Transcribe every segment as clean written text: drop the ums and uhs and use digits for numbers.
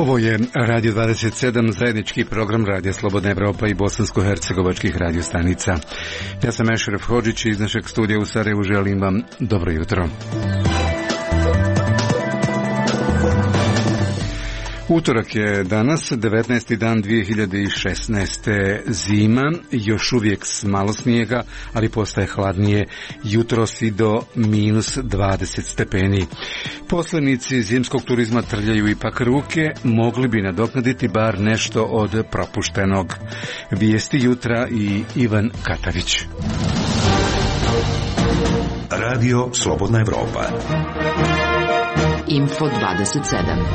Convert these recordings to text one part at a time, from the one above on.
Ovo je Radio 27, zajednički program Radija Slobodna Evropa i bosansko-hercegovačkih radiostanica. Ja sam Ešref Hodžić i iz našeg studija u Sarajevu želim vam dobro jutro. Utorak je danas, 19. dan 2016. Zima, još uvijek s malo snijega, ali postaje hladnije, jutros i do minus 20 stepeni. Posljednici zimskog turizma trljaju ipak ruke, mogli bi nadoknaditi bar nešto od propuštenog. Vijesti jutra i Ivan Katavić. Radio Slobodna Evropa. Info 27.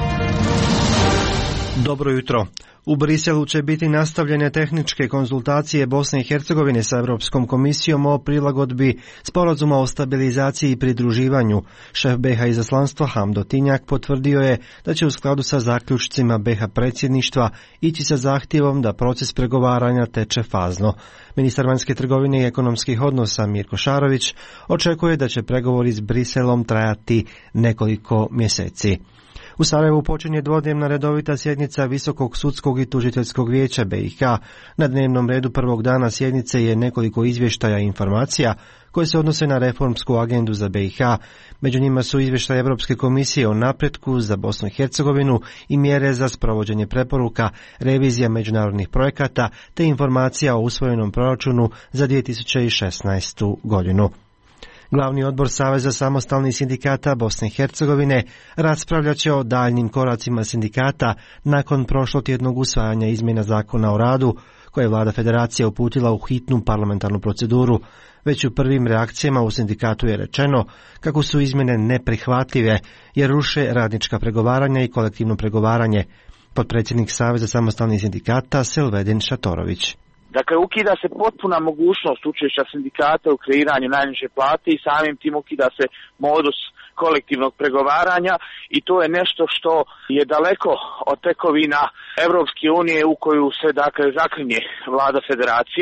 Dobro jutro. U Briselu će biti nastavljene tehničke konzultacije Bosne i Hercegovine sa Europskom komisijom o prilagodbi sporazuma o stabilizaciji i pridruživanju. Šef BiH izaslanstva Hamdo Tinjak potvrdio je da će u skladu sa zaključcima BiH predsjedništva ići sa zahtjevom da proces pregovaranja teče fazno. Ministar vanjske trgovine i ekonomskih odnosa Mirko Šarović očekuje da će pregovori s Briselom trajati nekoliko mjeseci. U Sarajevu počinje dvodnevna redovita sjednica Visokog sudskog i tužiteljskog vijeća BiH. Na dnevnom redu prvog dana sjednice je nekoliko izvještaja i informacija koje se odnose na reformsku agendu za BiH. Među njima su izvještaj Europske komisije o napretku za Bosnu i Hercegovinu i mjere za sprovođenje preporuka, revizija međunarodnih projekata te informacija o usvojenom proračunu za 2016. godinu. Glavni odbor Saveza samostalnih sindikata Bosne i Hercegovine raspravljat će o daljnjim koracima sindikata nakon prošlotjednog usvajanja izmjena zakona o radu koje je vlada federacije uputila u hitnu parlamentarnu proceduru. Već u prvim reakcijama u sindikatu je rečeno kako su izmjene neprihvatljive jer ruše radnička pregovaranja i kolektivno pregovaranje. Potpredsjednik Saveza samostalnih sindikata Selvedin Šatorović. Dakle, ukida se potpuna mogućnost učešća sindikata u kreiranju najniže plate i samim tim ukida se modus kolektivnog pregovaranja i to je nešto što je daleko od tekovina Evropske unije u koju se zaklinje vlada federacije.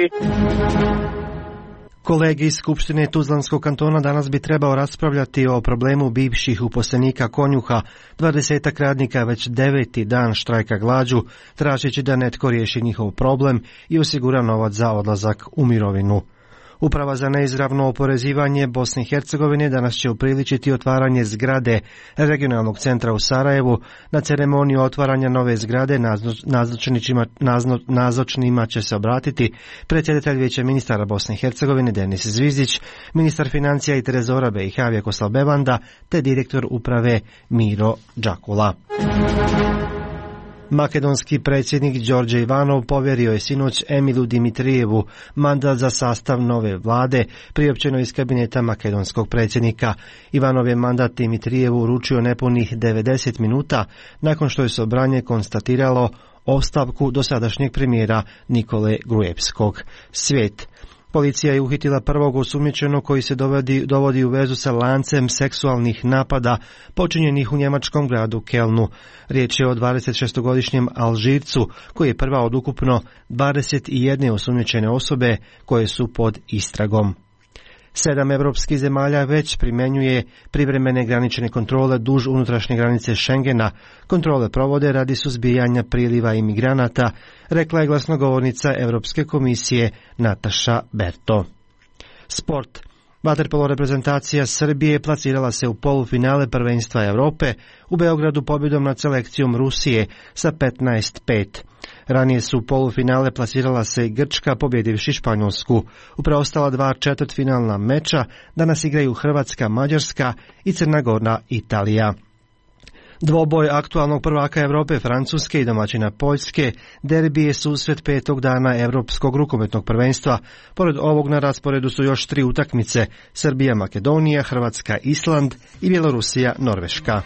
Kolegi iz Skupštine Tuzlanskog kantona danas bi trebao raspravljati o problemu bivših uposlenika konjuha. 20 radnika već 9. dan štrajka glađu, tražeći da netko riješi njihov problem i osigura novac za odlazak u mirovinu. Uprava za neizravno oporezivanje Bosne i Hercegovine danas će upriličiti otvaranje zgrade regionalnog centra u Sarajevu. Na ceremoniju otvaranja nove zgrade nazočnima će se obratiti predsjedatelj Vijeća ministara Bosne i Hercegovine Denis Zvizdić, ministar financija i trezora BiH Vjekoslav Bevanda te direktor uprave Miro Đakula. Makedonski predsjednik Đorđe Ivanov povjerio je sinoć Emilu Dimitrijevu mandat za sastav nove vlade, priopćeno iz kabineta makedonskog predsjednika. Ivanov je mandat Dimitrijevu uručio nepunih 90 minuta nakon što je Sobranje konstatiralo ostavku dosadašnjeg premijera Nikole Gruevskog. Svijet. Policija je uhitila prvog osumnjičenog koji se dovodi u vezu sa lancem seksualnih napada počinjenih u njemačkom gradu Kelnu. Riječ je o 26-godišnjem Alžircu koji je prva od ukupno 21 osumnjičene osobe koje su pod istragom. 7 europskih zemalja već primjenjuje privremene granične kontrole duž unutrašnje granice Schengena. Kontrole provode radi suzbijanja priliva imigranata, rekla je glasnogovornica Europske komisije Nataša Berto. Sport. Vaterpolo reprezentacija Srbije plasirala se u polufinale prvenstva Europe u Beogradu pobjedom nad selekcijom Rusije sa 15-5. Ranije su u polufinale plasirala se Grčka pobjedivši Španjolsku. U preostala 2 četvrtfinalna meča danas igraju Hrvatska, Mađarska i Crna Gora, Italija. Dvoboj aktualnog prvaka Europe Francuske i domaćina Poljske derbi je susret 5. dana Europskog rukometnog prvenstva. Pored ovog na rasporedu su još 3 utakmice: Srbija, Makedonija, Hrvatska, Island i Bjelorusija, Norveška.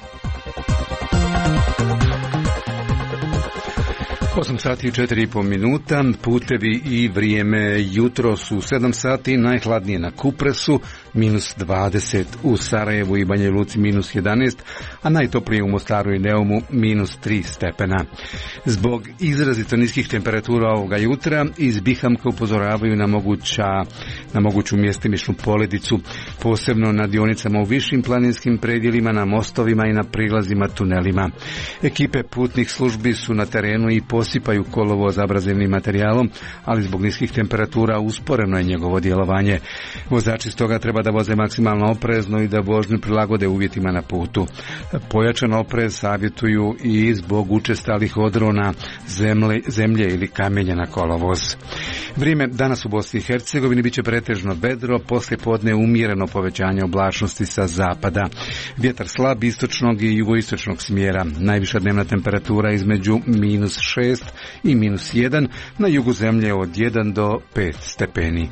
8 sati i 4,5 minuta, putevi i vrijeme jutro su 7 sati, najhladnije na Kupresu, minus 20, u Sarajevu i Banja Luci minus 11, a najtoplije u Mostaru i Neumu minus 3 stepena. Zbog izrazito niskih temperatura ovoga jutra iz Bihamka upozoravaju na moguću mjestimičnu poledicu, posebno na dionicama u višim planinskim predjelima, na mostovima i na prilazima tunelima. Ekipe putnih službi su na terenu i posipaju kolovoz abrazivnim materijalom, ali zbog niskih temperatura usporeno je njegovo djelovanje. Vozači stoga treba da voze maksimalno oprezno i da vožnju prilagode uvjetima na putu. Pojačan oprez savjetuju i zbog učestalih odrona zemlje ili kamenja na kolovoz. Vrijeme danas u Bosni i Hercegovini biće pretežno vedro, poslije podne umjereno povećanje oblačnosti sa zapada. Vjetar slab istočnog i jugoistočnog smjera. Najviša dnevna temperatura između minus 6 i minus 1, na jugu zemlje od 1 do 5 stepeni.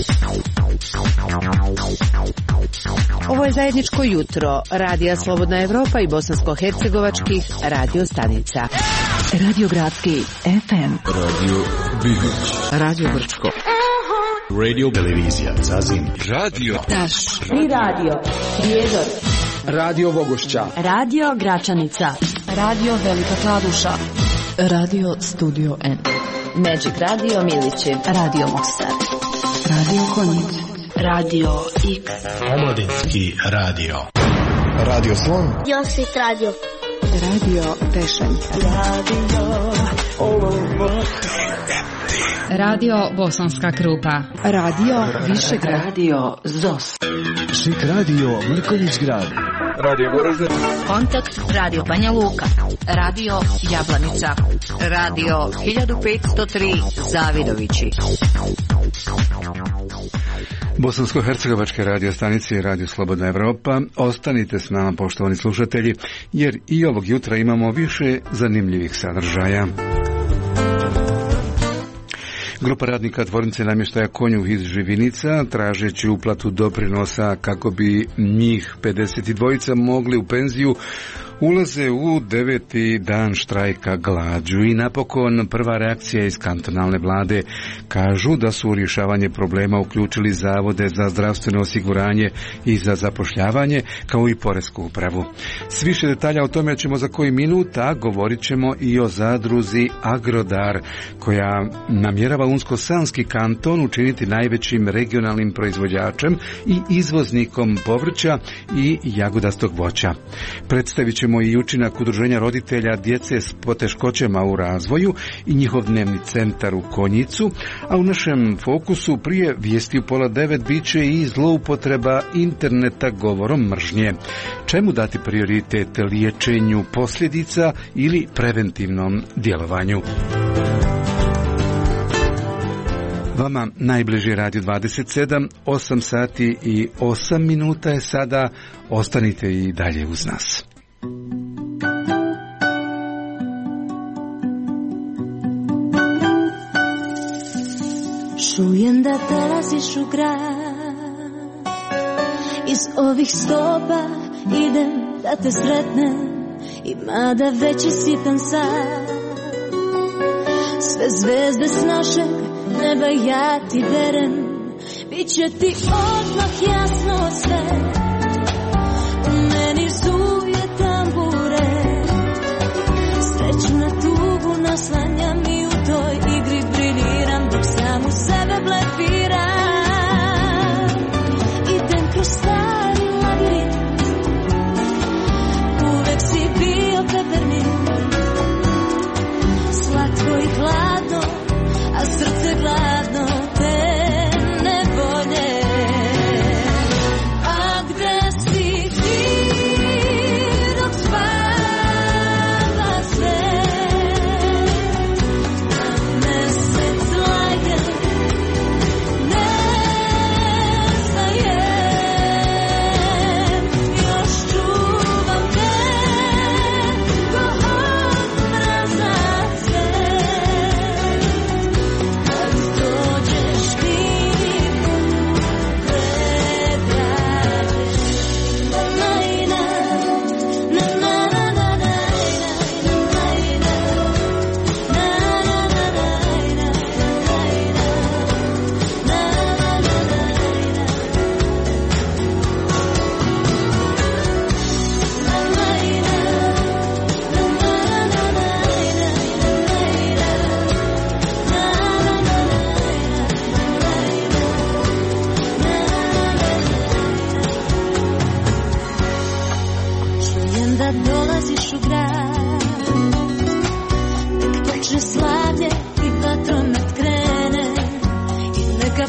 Ovo je zajedničko jutro Radija Slobodna Evropa i bosansko-hercegovačkih radio stanica. Radio Gradski FM, Radio Bibić, Radio Brčko, Radio Televizija Zazin, Radio Taš, Tri radio, Prijedor, Radio Vogošća, Radio Gračanica, Radio Velika Kladuša, Radio Studio N, Magic Radio Milići, Radio Mostar, Radio Konjic, Radio X, Omladinski radio. Radio Slon, Josit Radio, Radio Tešanj, Radio Bosanska Krupa, Radio Višegrad, Radio ZOS, Šik Radio Mrkonjić Grad, Radio Goražde, Kontakt Radio Banja Luka, Radio Jablanica, Radio 1503 Zavidovići. Bosansko-hercegovačke radio stanice i Radio Slobodna Evropa. Ostanite s nama, poštovani slušatelji, jer i ovog jutra imamo više zanimljivih sadržaja. Grupa radnika tvornice namještaja Konjuh iz Živinica, tražeći uplatu doprinosa kako bi njih 52 mogli u penziju, ulaze u 9. dan štrajka glađu. I napokon prva reakcija iz kantonalne vlade. Kažu da su u rješavanje problema uključili zavode za zdravstveno osiguranje i za zapošljavanje, kao i poresku upravu. S više detalja o tome ćemo za koji minut, a govorit ćemo i o zadruzi Agrodar, koja namjerava Unsko-Sanski kanton učiniti najvećim regionalnim proizvođačem i izvoznikom povrća i jagodastog voća. Predstavit ćemo i učinak udruženja roditelja djece s poteškoćama u razvoju i njihov dnevni centar u Konjicu, a u našem fokusu prije vijesti u 8:30 bit će i zloupotreba interneta govorom mržnje. Čemu dati prioritet, liječenju posljedica ili preventivnom djelovanju? Vama najbliži Radio 27, 8 sati i 8 minuta je sada. Ostanite i dalje uz nas. Čujem da dolaziš u grad, iz ovih stopa idem da te sretnem, i mada već je sitan sad, sve zvezde s našeg neba ja ti verem, bit će ti odmah jasno sve, u meni zuje tambure, sreću na tugu naslanjam i u toj igri briljiram, dok sam u sebe blefiram. Idem kroz stari labirint, uvek si bio peppermint, slatko i hladno, a srce gladno te ne volje. A gde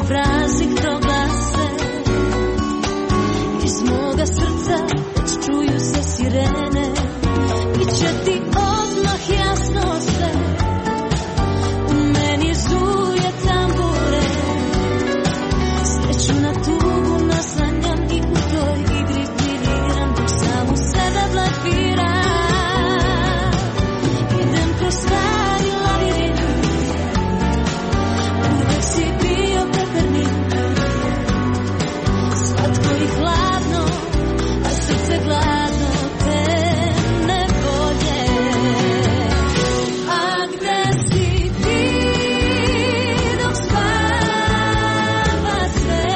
frazi proglase. Iz moga srca već čuju se sirene, biće ti odmah jasno sve. U meni zuje tambure, sreću na tugu naslanjam i u toj igri briljiram, dok sam u sebe blefiram. Idem kroz stari labirint, uvek si bio peppermint. Slatko i hladno, a srce gladno te ne volje. A gde si ti dok spava sve?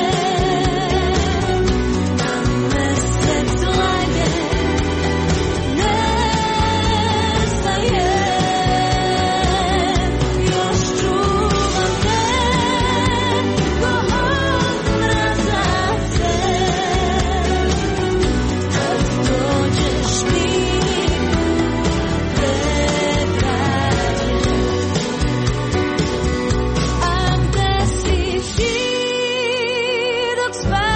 Na mesec lajde nestaje. Još čuvam te ko od mraza se. Kad dođeš mi a gde si ti dok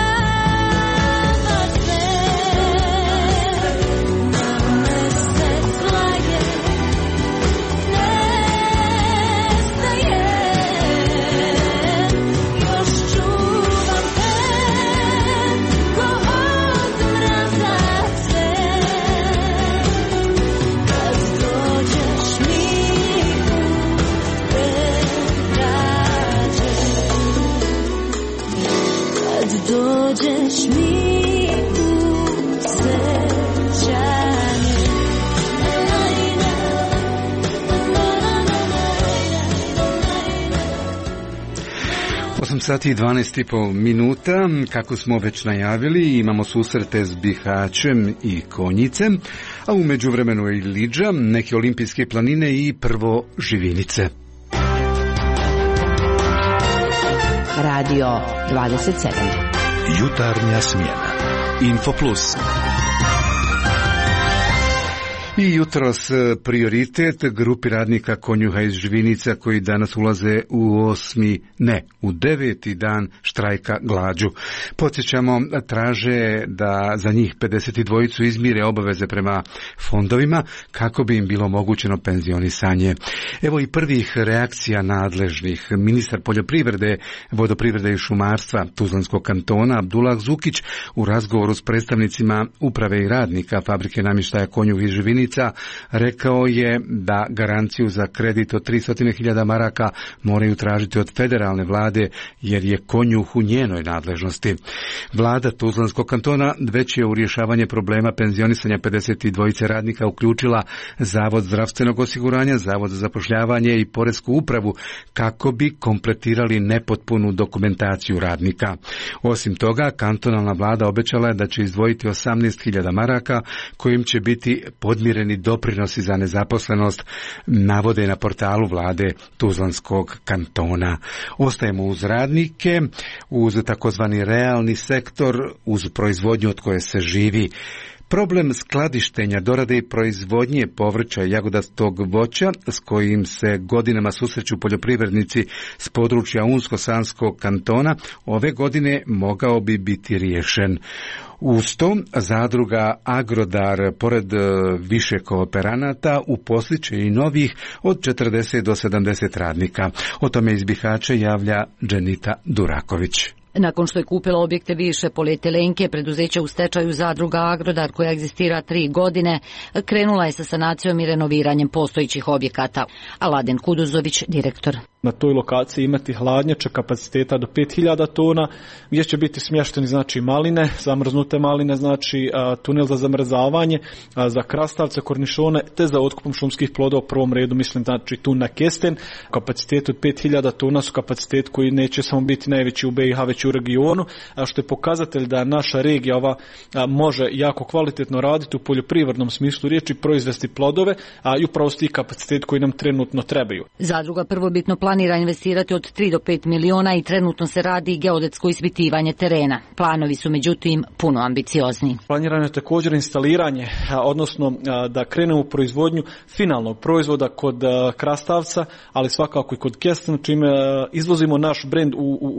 spava sve? Na mesec lajde nestaje. Još čuvam te ko od mraza sve. Kad dođeš mi kad dođeš mi u sećanje. 8 sati i 12,5 minuta, kako smo već najavili, imamo susrete s Bihaćem i Konjicem, a u međuvremenu je i Lidža, neke olimpijske planine i prvo Živinice. Radio 27. Jutarnja smjena. Info Plus. I jutros prioritet grupi radnika konjuha iz Živinica koji danas ulaze u 9. dan štrajka glađu. Podsjećamo, traže da za njih 52 izmire obaveze prema fondovima kako bi im bilo omogućeno penzionisanje. Evo i prvih reakcija nadležnih. Ministar poljoprivrede, vodoprivrede i šumarstva Tuzlanskog kantona Abdullah Zukić u razgovoru s predstavnicima uprave i radnika fabrike namještaja konjuh iz Živinica rekao je da garanciju za kredit od 300.000 maraka moraju tražiti od federalne vlade jer je konjuh u njenoj nadležnosti. Vlada Tuzlanskog kantona već je u rješavanje problema penzionisanja 52 radnika uključila Zavod zdravstvenog osiguranja, Zavod za zapošljavanje i Poresku upravu kako bi kompletirali nepotpunu dokumentaciju radnika. Osim toga, kantonalna vlada obećala je da će izdvojiti 18.000 maraka kojim će biti podmireni doprinosi za nezaposlenost, navode na portalu vlade Tuzlanskog kantona. Ostajemo uz radnike, uz takozvani realni sektor, uz proizvodnju od koje se živi. Problem skladištenja, dorade i proizvodnje povrća i jagodastog voća s kojim se godinama susreću poljoprivrednici s područja Unsko-Sanskog kantona ove godine mogao bi biti riješen. Uz to, zadruga Agrodar, pored više kooperanata, uposliće i novih od 40 do 70 radnika. O tome iz Bihaća javlja Dženita Duraković. Nakon što je kupila objekte više polietilenke, preduzeća u stečaju zadruga Agrodar, koja egzistira 3 godine, krenula je sa sanacijom i renoviranjem postojićih objekata. Aladen Kuduzović, direktor. Na toj lokaciji imati hladnjače kapaciteta do 5000 tona, gdje će biti smješteni znači maline, zamrznute maline, znači tunel za zamrzavanje, za krastavce, kornišone, te za otkupom šumskih plodova u prvom redu, mislim znači tu na kesten. Kapacitet od 5000 tona su kapacitet koji neće samo biti najveći u BiH, već u regionu, što je pokazatelj da naša regija ova može jako kvalitetno raditi u poljoprivrednom smislu riječi, proizvesti plodove, i upravo su ti kapacitet koji nam trenutno trebaju. Zadruga prvobitno planira investirati od 3 do 5 miliona i trenutno se radi geodetsko ispitivanje terena. Planovi su međutim puno ambiciozni. Planirano je također instaliranje, odnosno da krenemo u proizvodnju finalnog proizvoda kod krastavca, ali svakako i kod kestena, čime izvozimo naš brend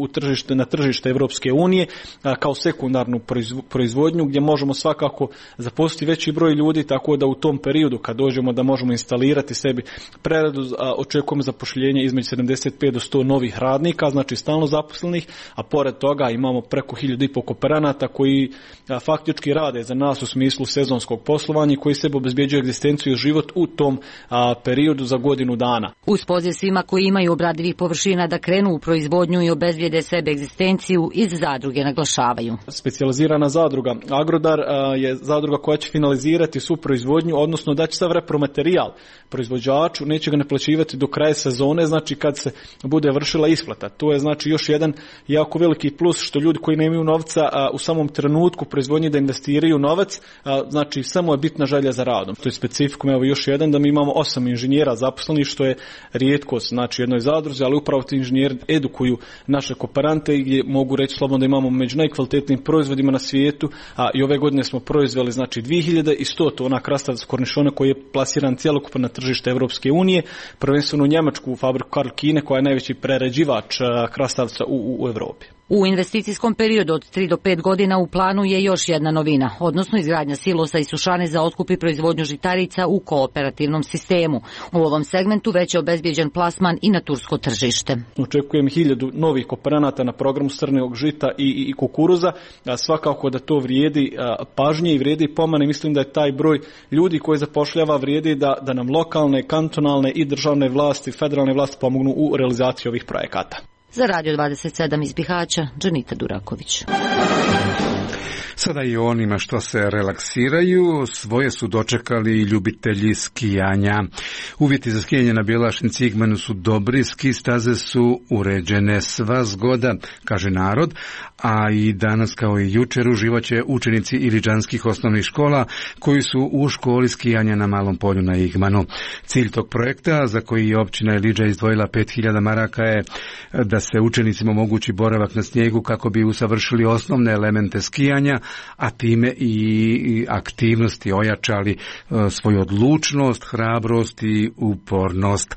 na tržište Evropske unije kao sekundarnu proizvodnju, gdje možemo svakako zaposliti veći broj ljudi, tako da u tom periodu kad dođemo da možemo instalirati sebi preradu, očekujemo zapošljenje između 75 do 100 novih radnika, znači stalno zaposlenih, a pored toga imamo preko 1500 kooperanata koji faktički rade za nas u smislu sezonskog poslovanja i koji sebe obezbjeđuju egzistenciju i život u tom periodu za godinu dana. Uz poziv svima koji imaju obradivih površina da krenu u proizvodnju i obezbijede sebe egzistenciju, iz zadruge naglašavaju. Specijalizirana zadruga Agrodar je zadruga koja će finalizirati svu proizvodnju, odnosno da će sav repromaterijal proizvođaču, neće ga naplaćivati do kraja sezone, znači kad se bude vršila isplata. To je znači još jedan jako veliki plus, što ljudi koji nemaju novca u samom trenutku proizvodnje da investiraju novac, znači samo je bitna želja za radom. To je specifikum, evo još jedan, da mi imamo 8 inženjera zaposlenih, što je rijetkost, znači jednoj zadruzi, ali upravo ti inženjeri edukuju naše kooperante i mogu reći slobodno da imamo među najkvalitetnijim proizvodima na svijetu, i ove godine smo proizveli znači 2100 tona krastavca kornišona koji je plasiran cjelokupno na tržište Evropske unije, prvenstveno u Njemačku, u fabriku Karl Kine, koja je najveći prerađivač krastavca u Europi. U investicijskom periodu od 3 do 5 godina u planu je još jedna novina, odnosno izgradnja silosa i sušane za otkup i proizvodnju žitarica u kooperativnom sistemu. U ovom segmentu već je obezbijeđen plasman i na tursko tržište. Očekujem 1000 novih kooperanata na programu crnog žita i kukuruza. Svakako da to vrijedi pažnje i vrijedi pomane. Mislim da je taj broj ljudi koji zapošljava vrijedi da nam lokalne, kantonalne i državne vlasti, federalne vlasti pomognu u realizaciji ovih projekata. Za Radio 27 iz Bihaća, Džanita Duraković. Sada i onima što se relaksiraju, svoje su dočekali ljubitelji skijanja. Uvjeti za skijanje na Bjelašnici Igmanu su dobri, ski staze su uređene, sva zgoda, kaže narod, a i danas kao i jučer uživaće učenici iliđanskih osnovnih škola koji su u školi skijanja na Malom polju na Igmanu. Cilj tog projekta, za koji je općina Ilidža izdvojila 5000 maraka, je da se učenicima omogući boravak na snijegu kako bi usavršili osnovne elemente skijanja, a time i aktivnosti ojačali svoju odlučnost, hrabrost i upornost.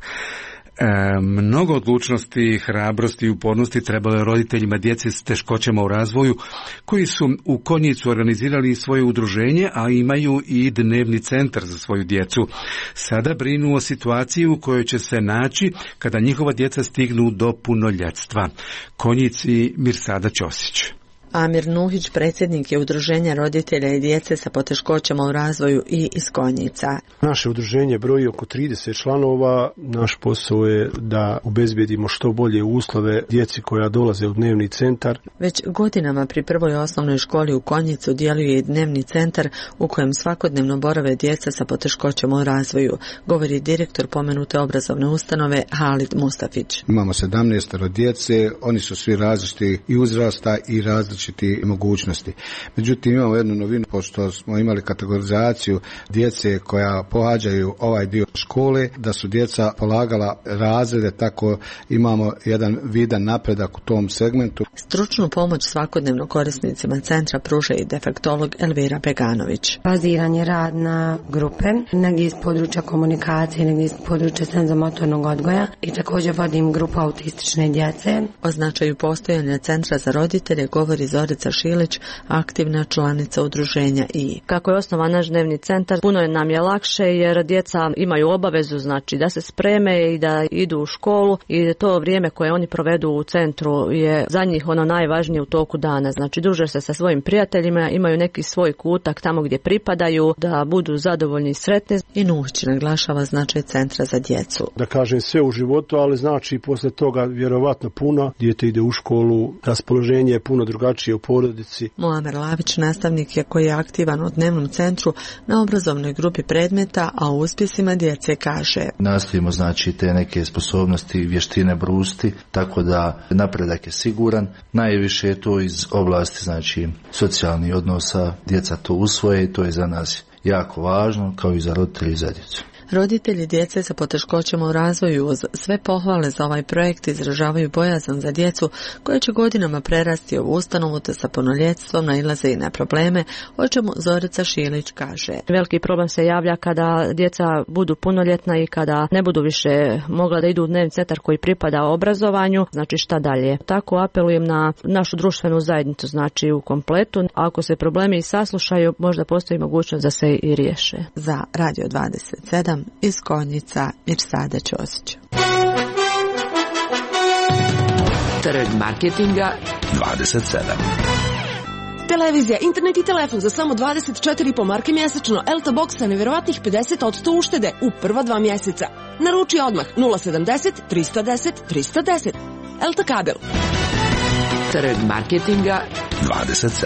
Mnogo odlučnosti, hrabrosti i upornosti trebalo je roditeljima djece s teškoćama u razvoju, koji su u Konjicu organizirali svoje udruženje, a imaju i dnevni centar za svoju djecu. Sada brinu o situaciji u kojoj će se naći kada njihova djeca stignu do punoljetstva. Konjici Mirsada Ćosić. Amir Nuhić, predsjednik je udruženja roditelja i djece sa poteškoćama u razvoju i iz Konjica. Naše udruženje broji oko 30 članova. Naš posao je da obezbedimo što bolje uslove djeci koja dolaze u dnevni centar. Već godinama pri prvoj osnovnoj školi u Konjicu djeluje i dnevni centar u kojem svakodnevno borave djeca sa poteškoćama u razvoju, govori direktor pomenute obrazovne ustanove Halid Mustafić. Imamo 17 djece, oni su svi različiti i uzrasta i različiti mogućnosti. Međutim, imamo jednu novinu, pošto smo imali kategorizaciju djece koja pohađaju ovaj dio škole, da su djeca polagala razrede, tako imamo jedan vidan napredak u tom segmentu. Stručnu pomoć svakodnevno korisnicima centra pruža i defektolog Elvira Beganović. Baziran je rad na grupe, negdje iz područja komunikacije, negdje iz područja senzomotornog odgoja i također vodim grupu autistične djece. O značaju postojanja centra za roditelje govori Zorica Šilić, aktivna članica udruženja i. Kako je osnovan naš dnevni centar, puno nam je lakše jer djeca imaju obavezu, znači da se spreme i da idu u školu, i to vrijeme koje oni provedu u centru je za njih ono najvažnije u toku dana. Znači druže se sa svojim prijateljima, imaju neki svoj kutak tamo gdje pripadaju, da budu zadovoljni i sretni. I Nuhić naglašava značaj centra za djecu. Da kažem sve u životu, ali znači posle toga vjerovatno puno. Dijete ide u školu, raspoloženje je puno drugačije u porodici. Muamer Lavić nastavnik je koji je aktivan u dnevnom centru na obrazovnoj grupi predmeta, a u uspjesima djece kaže. Nastojimo znači te neke sposobnosti, vještine brusti, tako da napredak je siguran. Najviše je to iz oblasti znači socijalnih odnosa, djeca to usvoje i to je za nas jako važno, kao i za roditelje i za djecu. Roditelji djece sa poteškoćama u razvoju uz sve pohvale za ovaj projekt izražavaju bojazan za djecu koja će godinama prerasti ovu ustanovu te sa punoljetstvom nailaze i na probleme, o čemu Zorica Šilić kaže. Veliki problem se javlja kada djeca budu punoljetna i kada ne budu više mogla da idu u dnevni centar koji pripada obrazovanju, znači šta dalje. Tako apelujem na našu društvenu zajednicu, znači u kompletu. Ako se problemi i saslušaju, možda postoji mogućnost da se i riješe. Za Radio 27 iz Konjica Mirsada Ćosić. Trg marketinga 27. Televizija, internet i telefon za samo 24,5 marke mjesečno. Elta Box sa nevjerovatnih 50% uštede u prva 2 mjeseca. Naruči odmah 070 310 310. Elta kabel. Trg marketinga 27.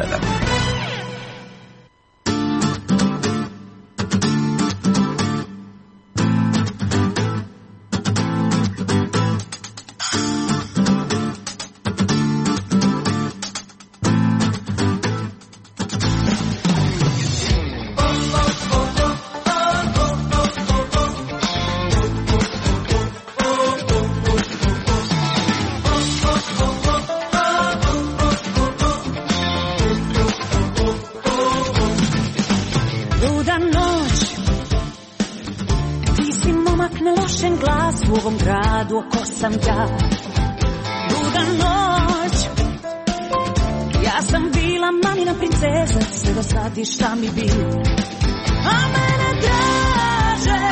U ovom gradu oko sam ja. Duga noć, ja sam bila mamina princeza, sve do sad i šta mi bi. A mene draže,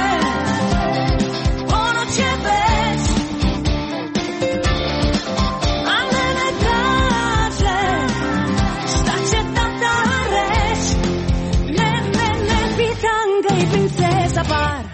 ponoć je već. A mene draže, šta će tata reći. Ne, pitam ga i princeza bar.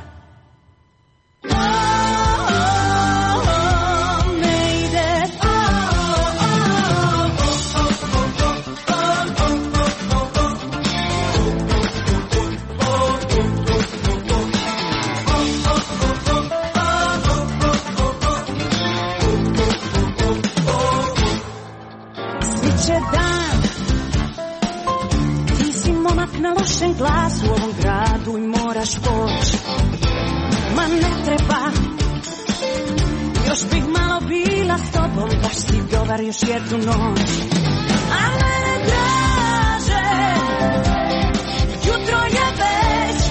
Na lošem glasu u ovom gradu i moraš poći. Ma ne treba, još bih malo bila s tobom, baš si dobar još jednu noć. A mene draže, jutro je već.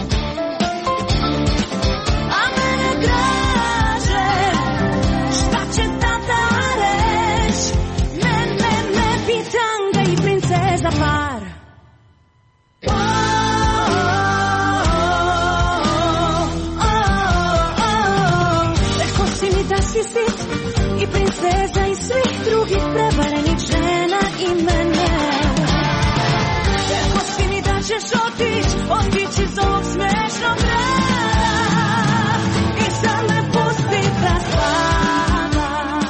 A mene draže, šta će tata reći. Ne, pitam ga i princeza par. Si sit i princeza i svih drugih prevarenih žena i mene. Rekao si mi da ćeš otići iz ovog smešnog grada i sad me pusti da spavam.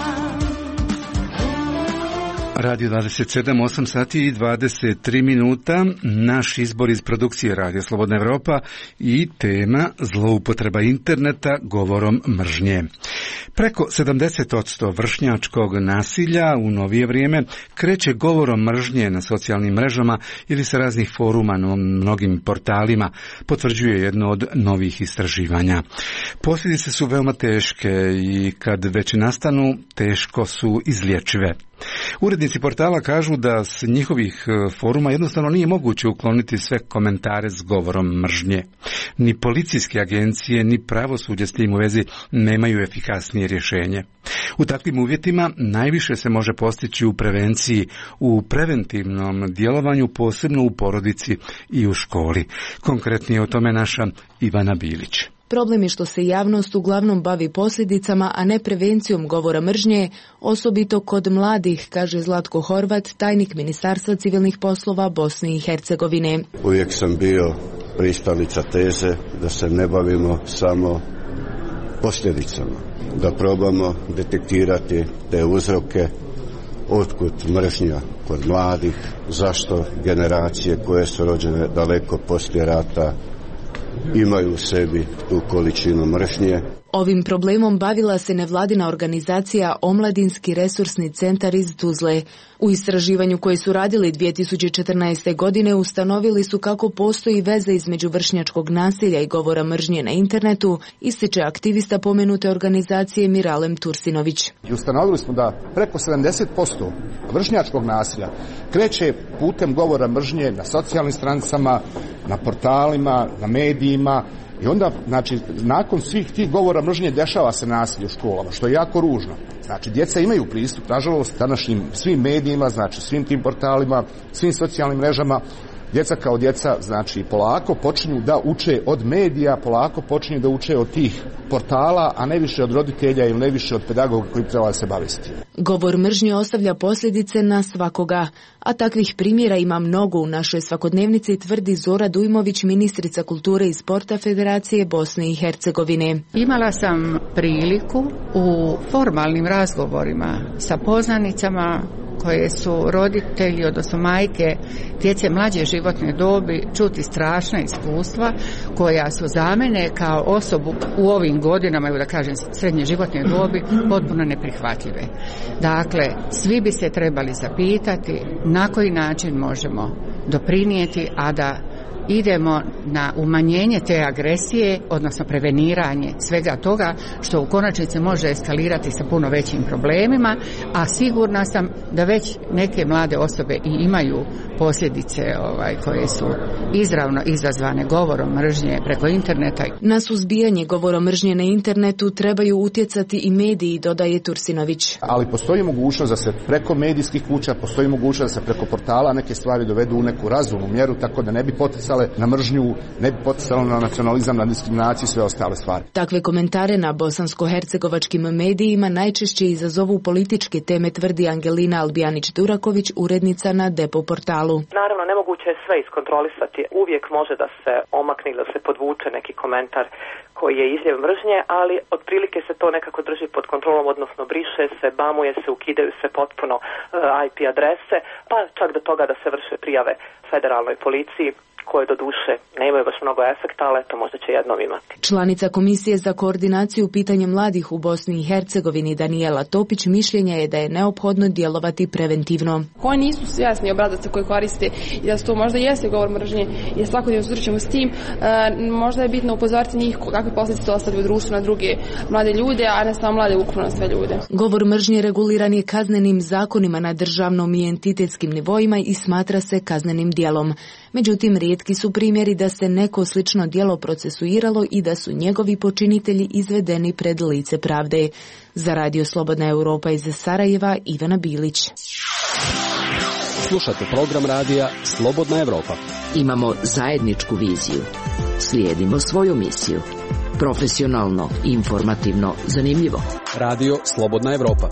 Radio 27, 8 sati i 23 minuta. Naš izbor iz produkcije Radio Slobodna Evropa i tema zloupotreba interneta govorom mržnje. Preko 70% vršnjačkog nasilja u novije vrijeme kreće govorom mržnje na socijalnim mrežama ili sa raznih foruma na mnogim portalima, potvrđuje jedno od novih istraživanja. Posljedice su veoma teške i kad već nastanu, teško su izlječive. Urednici portala kažu da s njihovih foruma jednostavno nije moguće ukloniti sve komentare s govorom mržnje. Ni policijske agencije, ni pravosuđe s tim u vezi nemaju efikasnije rješenje. U takvim uvjetima najviše se može postići u prevenciji, u preventivnom djelovanju, posebno u porodici i u školi. Konkretnije o tome naša Ivana Bilić. Problem je što se javnost uglavnom bavi posljedicama, a ne prevencijom govora mržnje, osobito kod mladih, kaže Zlatko Horvat, tajnik Ministarstva civilnih poslova Bosne i Hercegovine. Uvijek sam bio pristalica teze da se ne bavimo samo posljedicama, da probamo detektirati te uzroke, otkud mržnja kod mladih, zašto generacije koje su rođene daleko poslije rata imaju u sebi tu količinu mržnje. Ovim problemom bavila se nevladina organizacija Omladinski resursni centar iz Tuzle. U istraživanju koje su radili 2014. godine ustanovili su kako postoji veza između vršnjačkog nasilja i govora mržnje na internetu, ističe aktivista pomenute organizacije Miralem Tursinović. I ustanovili smo da preko 70% vršnjačkog nasilja kreće putem govora mržnje na socijalnim stranicama, na portalima, na medijima. I onda, znači, nakon svih tih govora mržnje dešava se nasilje u školama, što je jako ružno. Znači, djeca imaju pristup, nažalost, današnjim svim medijima, znači svim tim portalima, svim socijalnim mrežama. Djeca kao djeca, znači, polako počinju da uče od medija, polako počinju da uče od tih portala, a ne više od roditelja ili ne više od pedagoga koji treba da se bave s tim. Govor mržnje ostavlja posljedice na svakoga, a takvih primjera ima mnogo u našoj svakodnevnici, tvrdi Zora Dujmović, ministrica kulture i sporta Federacije Bosne i Hercegovine. Imala sam priliku u formalnim razgovorima sa poznanicama koje su roditelji, odnosno majke djece mlađe životne dobi, čuti strašna iskustva koja su za mene kao osobu u ovim godinama, da kažem srednje životne dobi, potpuno neprihvatljive. Dakle, svi bi se trebali zapitati na koji način možemo doprinijeti, a da idemo na umanjenje te agresije, odnosno preveniranje svega toga što u konačnici može eskalirati sa puno većim problemima, a sigurna sam da već neke mlade osobe i imaju posljedice koje su izravno izazvane govorom mržnje preko interneta. Na suzbijanje govora mržnje na internetu trebaju utjecati i mediji, dodaje Tursinović. Ali postoji mogućnost da se preko medijskih kuća, postoji mogućnost da se preko portala neke stvari dovedu u neku razumnu mjeru, tako da ne bi poticale na mržnju, ne bi poticalo na nacionalizam, na diskriminaciju i sve ostale stvari. Takve komentare na bosansko-hercegovačkim medijima najčešće izazovu političke teme, tvrdi Angelina Albijanić-Duraković, urednica na Depo portalu. Naravno, nemoguće je sve iskontrolisati. Uvijek može da se omakne, da se podvuče neki komentar koji je izljev mržnje, ali otprilike se to nekako drži pod kontrolom, odnosno briše se, bamuje se, ukidaju se potpuno IP adrese, pa čak do toga da se vrše prijave federalnoj policiji, koje do duše nemaju baš mnogo efekta, ali to možda će jednom imati. Članica Komisije za koordinaciju pitanja mladih u Bosni i Hercegovini Danijela Topić mišljenja je da je neophodno djelovati preventivno. Koji nisu svjesni obrazaca koje koriste i da to možda jeste govor mržnje i svakodnevno susrećemo s tim, možda je bitno upozoriti njih kakve posljedice to ostavlja u društvu na druge mlade ljude, a ne samo mlade, ukupno na sve ljude. Govor mržnje reguliran je kaznenim zakonima na državnom i entitetskim nivoima i smatra se kaznenim djelom. Međutim, rijetki su primjeri da se neko slično djelo procesuiralo i da su njegovi počinitelji izvedeni pred lice pravde. Za Radio Slobodna Europa iz Sarajeva, Ivana Bilić. Slušate program radija Slobodna Europa. Imamo zajedničku viziju. Slijedimo svoju misiju. Profesionalno, informativno, zanimljivo. Radio Slobodna Europa.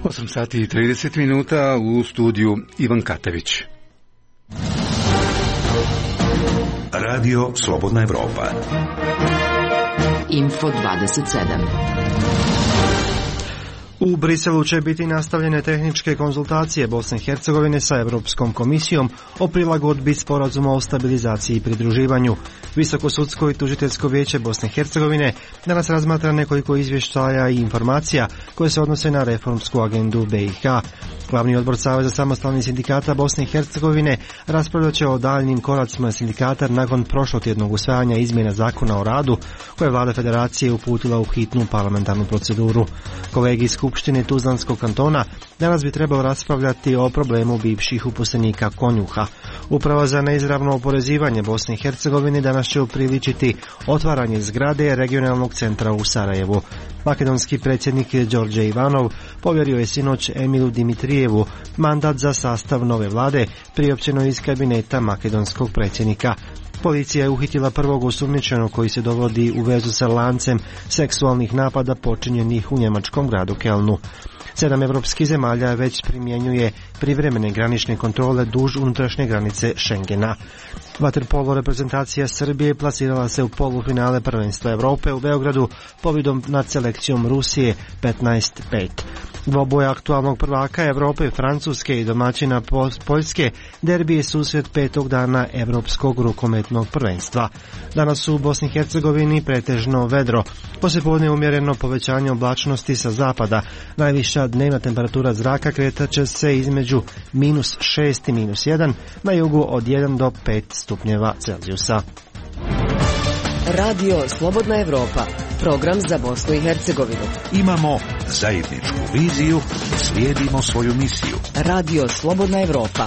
8 sati i 30 minuta u studiju Ivan Katavić. Radio Slobodna Evropa. Info 27. U Briselu će biti nastavljene tehničke konzultacije Bosne i Hercegovine sa Europskom komisijom o prilagodbi sporazuma o stabilizaciji i pridruživanju. Visoko sudsko i tužiteljsko vijeće Bosne i Hercegovine danas razmatra nekoliko izvještaja i informacija koje se odnose na reformsku agendu BiH. Glavni odbor Saveza samostalnih sindikata Bosne i Hercegovine raspravljat će o daljnim koracima sindikata nakon prošlotjednog usvajanja izmjena zakona o radu koje je vlada federacije uputila u hitnu parlamentarnu proceduru. Kolegi iz Skupštine Tuzlanskog kantona danas bi trebao raspravljati o problemu bivših uposlenika konjuha. Uprava za neizravno oporezivanje Bosne i Hercegovine danas će upriličiti otvaranje zgrade regionalnog centra u Sarajevu. Makedonski predsjednik Đorđe Ivanov povjerio je sinoć Emilu Dimitrijevu mandat za sastav nove vlade priopćeno iz kabineta makedonskog predsjednika. Policija je uhitila prvog osumnjičenog koji se dovodi u vezu sa lancem seksualnih napada počinjenih u njemačkom gradu Kelnu. 7 evropskih zemalja već primjenjuje privremene granične kontrole duž unutrašnje granice Schengena. Vaterpolo reprezentacija Srbije plasirala se u polufinale prvenstva Europe u Beogradu pobjedom nad selekcijom Rusije 15-5. Dvoboj aktualnog prvaka Europe, Francuske i domaćina Poljske derbi je susret 5. dana Evropskog rukometnog prvenstva. Danas u Bosni i Hercegovini pretežno vedro. Poslijepodne umjereno povećanje oblačnosti sa zapada. Najviša dnevna temperatura zraka kretaće se između -6 i -1, na jugu od 1 do 5 stupnjeva Celzijusa. Radio Slobodna Evropa, program za Bosnu i Hercegovinu. Imamo zajedničku viziju, slijedimo svoju misiju. Radio Slobodna Evropa.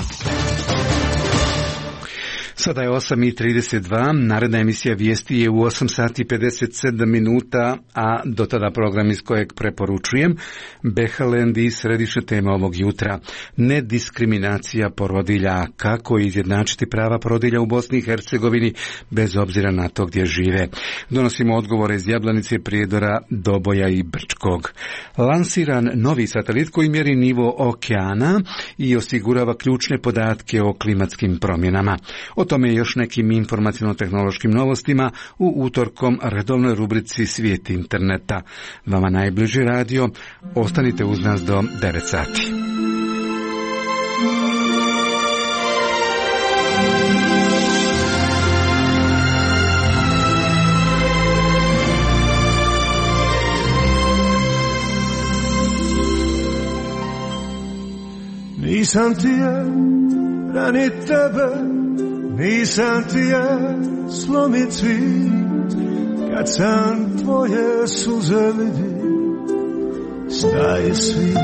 Sada je 8:32, naredna emisija vijesti je u 8 sati 57 minuta, a do tada program iz kojeg preporučujem Behalend i središnja tema ovog jutra. Nediskriminacija porodilja, kako izjednačiti prava porodilja u Bosni i Hercegovini bez obzira na to gdje žive. Donosimo odgovore iz Jablanice, Prijedora, Doboja i Brčkog. Lansiran novi satelit koji mjeri nivo okeana i osigurava ključne podatke o klimatskim promjenama. O tome i još nekim informacijno-tehnološkim novostima u utorkom redovnoj rubrici Svijet interneta. Vama najbliži radio, ostanite uz nas do 9 sati. Nisam ti ja ranit tebe, nisam ti ja slomit cvit, kad sam tvoje suze vidi, staje svijet.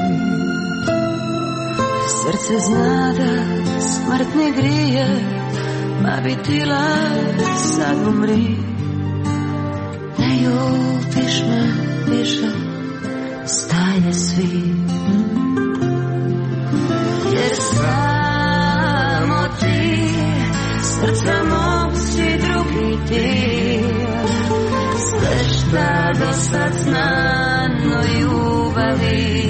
Srce zna da smrt ne grije, pa bi tila sad umri. Ne ljubiš me više, staje svijet. Jer samo ti srca mog si drugi ti, sve šta do sad znano ljubavi.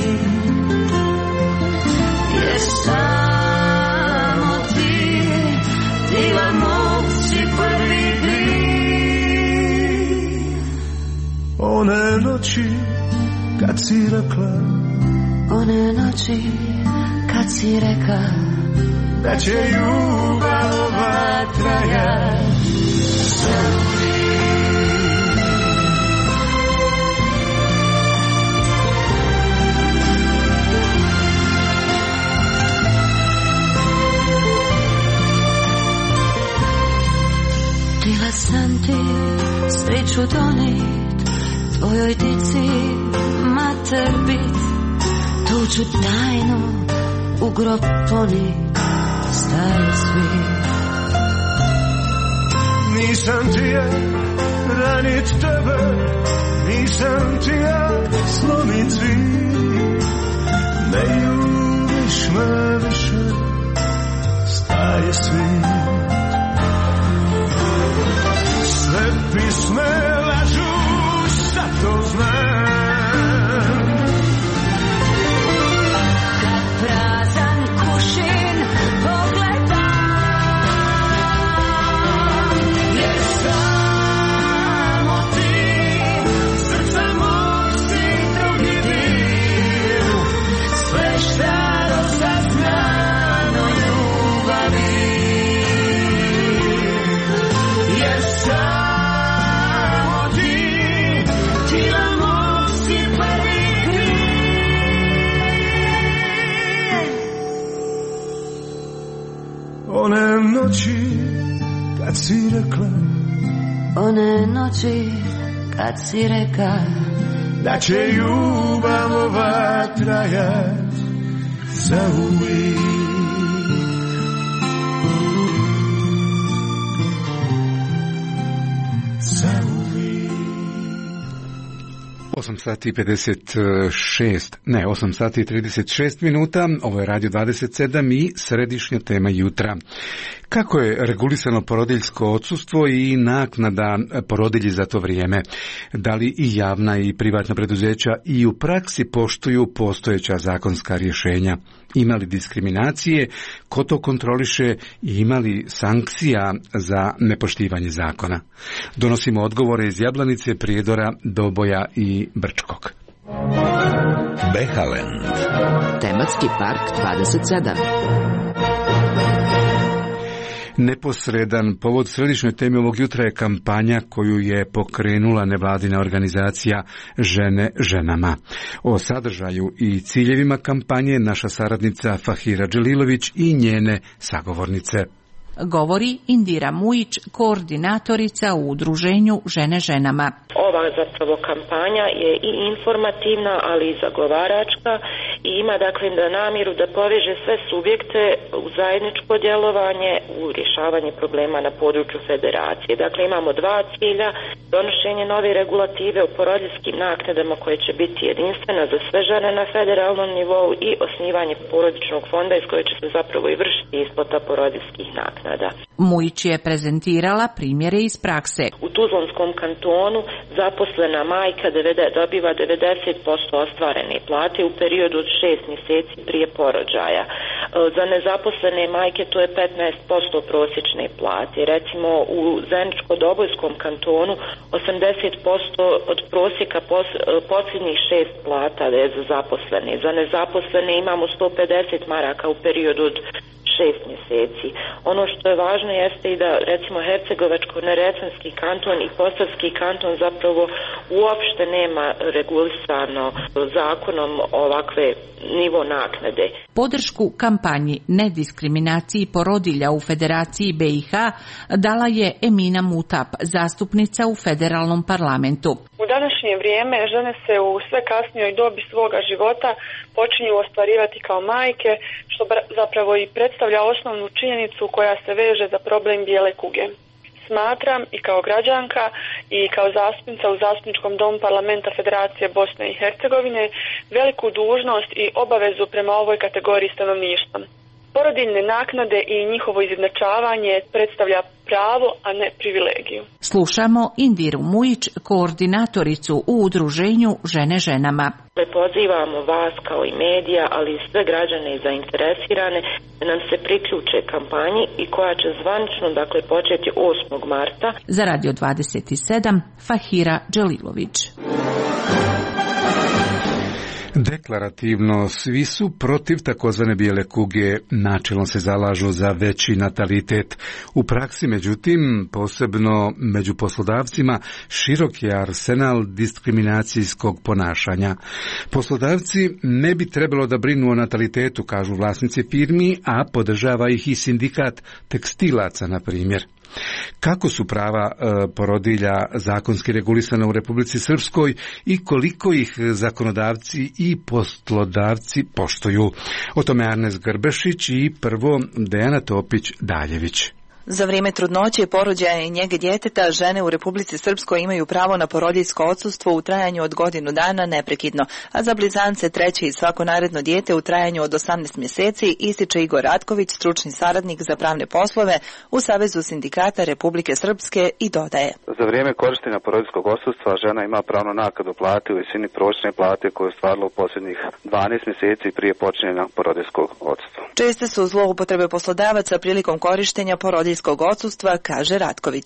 Jer samo ti, tila mog si prvi gri. One noći kad si rekla, one noći kad si reka, da će ljubav ova trajat zauvijek. Htjela sam ti sreću donit, tvojoj dici mater bit, tu ću tajnu u grob ponit, staje svijet. Nisam ti ja ranit tebe, nisam ti ja slomit cvit, ne ljubiš me više, staje svijet. Sve pisme lažu, sad to znam, noći kad si rekla, one noći kad si reka da će ljubav ova trajat za uvijek. 8 sati i 36 minuta, ovo je Radio 27 i središnja tema jutra. Kako je regulisano porodiljsko odsustvo i naknada porodilji za to vrijeme? Da li i javna i privatna preduzeća i u praksi poštuju postojeća zakonska rješenja? Ima li diskriminacije? Ko to kontroliše? I ima li sankcija za nepoštivanje zakona? Donosimo odgovore iz Jablanice, Prijedora, Doboja i Brčkog. Behaland. Tematski park 27. Neposredan povod središnjoj temi ovog jutra je kampanja koju je pokrenula nevladina organizacija Žene ženama. O sadržaju i ciljevima kampanje naša saradnica Fahira Dželilović i njene sagovornice. Govori Indira Mujić, koordinatorica u udruženju Žene ženama. Ova zapravo kampanja je i informativna, ali i zagovaračka i ima dakle namjeru da poveže sve subjekte u zajedničko djelovanje u rješavanje problema na području federacije. Dakle, imamo dva cilja: donošenje nove regulative o porodiljskim naknadama koje će biti jedinstvena za sve žene na federalnom nivou i osnivanje porodičnog fonda iz koje će se zapravo i vršiti isplata porodiljskih naknada. Mujić je prezentirala primjere iz prakse. U Tuzlanskom kantonu zaposlena majka dobiva 90% ostvarene plate u periodu od 6 mjeseci prije porođaja. Za nezaposlene majke to je 15% prosječne plate. Recimo u Zeničko-Dobojskom kantonu 80% od prosjeka posljednjih 6 plata je za zaposlene. Za nezaposlene imamo 150 maraka u periodu od 6 mjeseci. Ono što je važno jeste i da recimo Hercegovačko-neretvanski kanton i Posavski kanton zapravo uopšte nema regulisano zakonom ovakve nivo naknade. Podršku kampanji nediskriminaciji porodilja u Federaciji BiH dala je Emina Mutap, zastupnica u federalnom parlamentu. U današnje vrijeme žene se u sve kasnijoj dobi svoga života počinju ostvarivati kao majke, što zapravo i predstavlja osnovnu činjenicu koja se veže za problem bijele kuge. Smatram i kao građanka i kao zastupnica u Zastupničkom domu Parlamenta Federacije Bosne i Hercegovine veliku dužnost i obavezu prema ovoj kategoriji stanovništva. Porodiljne naknade i njihovo izjednačavanje predstavlja pravo, a ne privilegiju. Slušamo Indiru Mujić, koordinatoricu u udruženju Žene ženama. Pozivamo vas kao i medija, ali i sve građane i zainteresirane da nam se priključe kampanji i koja će zvanično početi 8. marta. Za Radio 27, Fahira Dželilović. Deklarativno svi su protiv takozvane bijele kuge, načelno se zalažu za veći natalitet. U praksi, međutim, posebno među poslodavcima, širok je arsenal diskriminacijskog ponašanja. Poslodavci ne bi trebalo da brinu o natalitetu, kažu vlasnici firmi, a podržava ih i sindikat tekstilaca, na primjer. Kako su prava porodilja zakonski regulisana u Republici Srpskoj i koliko ih zakonodavci i poslodavci poštuju? O tome Arnes Grbešić i prvo Dejana Topić-Daljević. Za vrijeme trudnoće, porođaja i njege djeteta žene u Republici Srpskoj imaju pravo na porodiljsko odsustvo u trajanju od godinu dana neprekidno, a za blizance, treće i svako naredno dijete u trajanju od 18 mjeseci, ističe Igor Ratković, stručni saradnik za pravne poslove u Savezu sindikata Republike Srpske i dodaje. Za vrijeme korištenja porodiljskog odsustva žena ima pravo na naknadu plate u visini prosječne plate koju je ostvarila u posljednjih 12 mjeseci prije počinjenja porodiljskog odsustva. Česte su zloupotrebe poslodavaca prilikom korištenja porodiljskog odsustva, kaže Ratković.